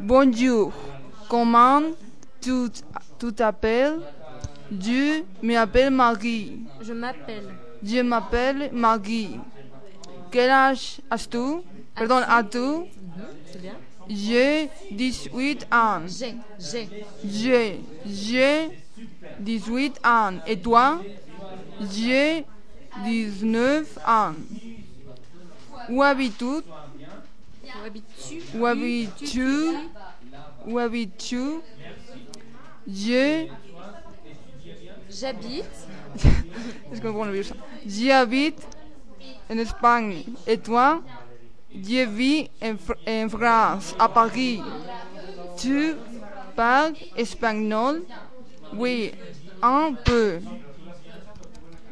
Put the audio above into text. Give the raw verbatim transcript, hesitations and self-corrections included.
Bonjour. Comment tu tu t'appelles? Je m'appelle Marie. Je m'appelle. Je m'appelle Marie. Quel âge as-tu? Pardon, as-tu? Mhm, c'est bien. J'ai dix-huit ans. J'ai. J'ai. J'ai, j'ai dix-huit ans. Et toi? J'ai dix-neuf ans. Où habites-tu? Où habites-tu? Où habites-tu? Où habites-tu? Je... J'habite. Je comprends le virus. J'habite en Espagne. Et toi? Je vis en, Fr- en France, à Paris. Tu parles espagnol? Oui, un peu.